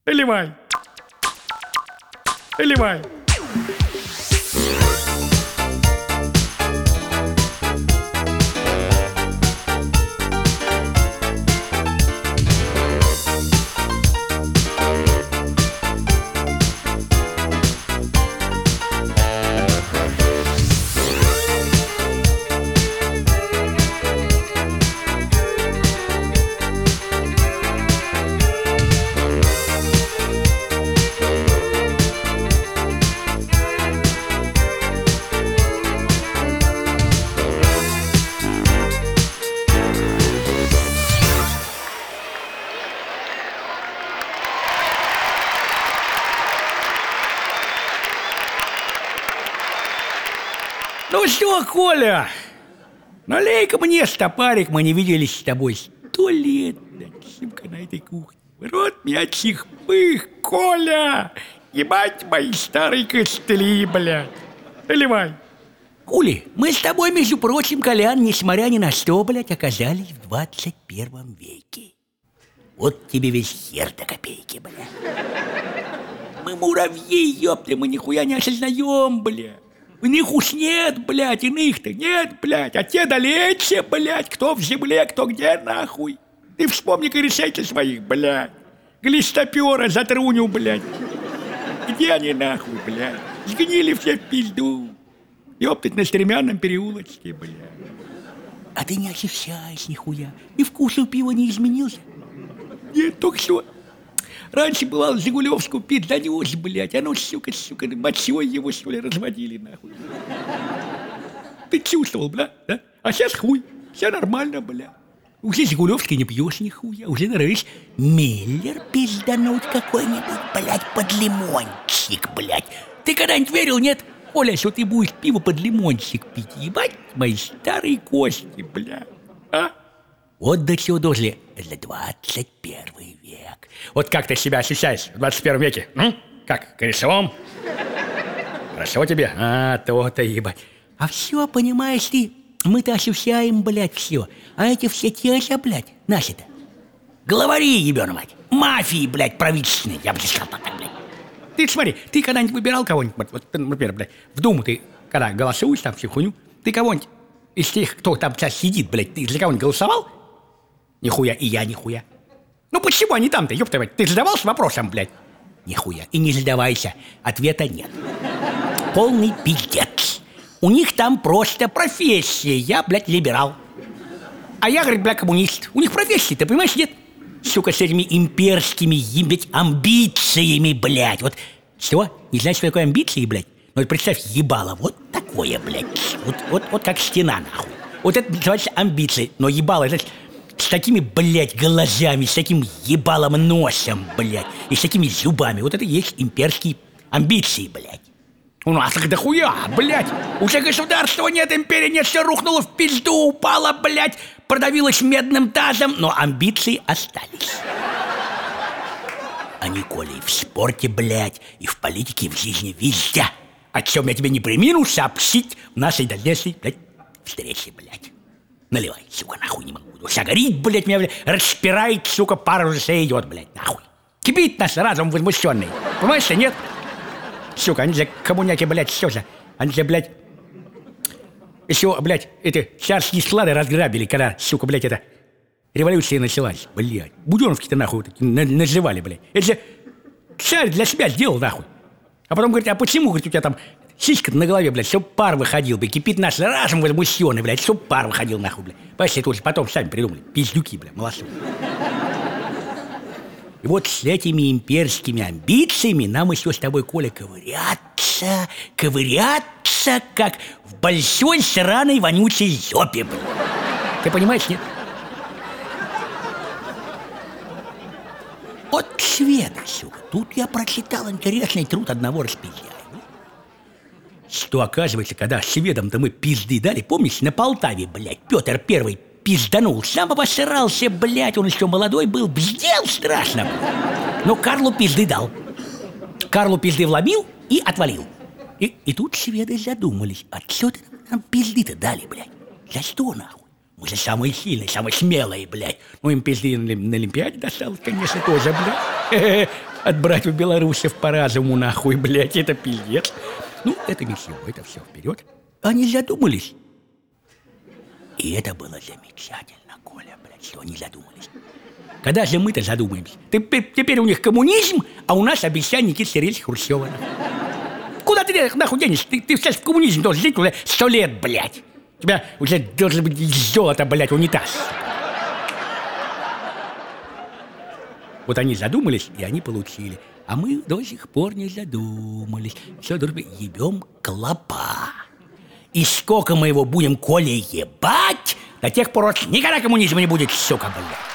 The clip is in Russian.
Наливай. Наливай. Ну что, Коля, налей-ка мне стопарик, мы не виделись с тобой 100 лет, блядь, сука, на этой кухне. В рот меня чих-пых, Коля, ебать мои старые костыли, блядь. Наливай. Хули, мы с тобой, между прочим, Колян, несмотря ни на что, блядь, оказались в 21 веке. Вот тебе весь хер до копейки, блядь. Мы муравьи, ёпты, мы нихуя не осознаем, блядь. У них уж нет, блядь, иных-то нет, блядь. А те далече, блядь, кто в земле, кто где, нахуй. Ты вспомни-ка решайте своих, блядь. Глистопера, затруню, блядь. Где они, нахуй, блядь? Сгнили все в пизду. Ёптать, на Стремянном переулочке, блядь. А ты не ощущаешь нихуя. И вкус у пива не изменился? Нет, только что. Раньше бывал Жигулевскую пить занес, блядь. Оно, сука, мочой его, что ли, разводили, нахуй. Ты чувствовал, бля, да? А сейчас хуй. Все нормально, бля. Уже Жигулевский не пьешь нихуя. Уже норовишь Миллер пиздануть какой-нибудь, блядь, под лимончик, блядь. Ты когда-нибудь верил, нет? Оля, что ты будешь пиво под лимончик пить? Ебать мои старые кости, бля. А? Вот до чего дожили за 21 век. Вот как ты себя ощущаешь в 21 веке? Как, корешом? Хорошо тебе? А, то-то, ебать. А все, понимаешь ты, мы-то ощущаем, блядь, все. А эти все те же, блядь, наши-то. Главари, ебёна мать. Мафии, блядь, правительственные. Я бы сказал так, блядь. Ты смотри, ты когда-нибудь выбирал кого-нибудь? Вот, например, блядь, в Думу ты, когда голосуешь там всю хуйню, ты кого-нибудь из тех, кто там сейчас сидит, блядь, ты за кого-нибудь голосовал? Нихуя, и я нихуя. Ну почему они там-то, ёпта мать? Ты задавался вопросом, блядь? Нихуя. И не задавайся. Ответа нет. Полный пиздец. У них там просто профессия. Я, блядь, либерал. А я, говорит, блядь, коммунист. У них профессии, ты понимаешь, нет? Сука, с этими имперскими, ебать, амбициями, блядь. Вот что? Не знаешь, что такое амбиции, блядь? Ну вот представь, ебало, вот такое, блядь. Вот как стена, нахуй. Вот это называется амбиции. Но ебало, значит, с такими, блядь, глазами, с таким ебалым носом, блядь, и с такими зубами. Вот это и есть имперские амбиции, блядь. У нас их дохуя, блядь. Уже государства нет, империи нет, все рухнуло в пизду, упало, блядь, продавилось медным тазом, но амбиции остались. Они, Коля, и в спорте, блядь, и в политике, и в жизни, везде. О чем я тебе не премину сообщить в нашей дальнейшей, блядь, встрече, блядь. Наливай, сука, нахуй не могу. Вся горит, блядь, меня, блядь, распирает, сука, пара уже все идет, блядь, нахуй. Кипит наш разум возмущенный. Понимаешь, нет? Сука, они же коммуняки, блядь, все же. Они же, блядь, еще, блядь, эти царские склады разграбили, когда, сука, блядь, это революция началась, блядь. Буденовки-то, нахуй, вот, наживали, блядь. Это же царь для себя сделал, нахуй. А потом говорит, а почему, говорит, у тебя там сиська на голове, блядь, чтоб пар выходил, блядь, кипит наш разум возмущенный, блядь, чтоб пар выходил, нахуй, блядь. Понимаешь, это уже потом сами придумали. Пиздюки, блядь, молодцы. И вот с этими имперскими амбициями нам еще с тобой, Коля, ковыряться, как в большой сраной вонючей жопе, блядь. Ты понимаешь, нет? От Шведа, сука. Тут я прочитал интересный труд одного распиздяя. Что, оказывается, когда шведам-то мы пизды дали, помнишь, на Полтаве, блядь, Петр Первый пизданул, сам обосрался, блядь, он еще молодой был, бздел страшно. Но Карлу пизды дал. Карлу пизды вломил и отвалил. И тут шведы задумались, а что ты нам пизды-то дали, блядь? За что, нахуй? Мы же самые сильные, самые смелые, блядь. Ну, им пизды на Олимпиаде досталось, конечно, тоже, блядь. отбрать у белорусов по разуму, нахуй, блядь, это пиздец. Ну, это не все, это все вперед. Они задумались. И это было замечательно, Коля, блядь, что они задумались. Когда же мы-то задумаемся? Теперь у них коммунизм, а у нас обещание Никиты Сергеевича Хрущева. Куда ты нахуй денешься? Ты сейчас в коммунизм должен жить уже 100 лет, блядь. У тебя уже должен быть из золота, блядь, унитаз. Вот они задумались, и они получили. А мы до сих пор не задумались. Все, друзья, ебем клопа. И сколько мы его будем, Коля, ебать, до тех пор никогда коммунизма не будет, сука, блядь.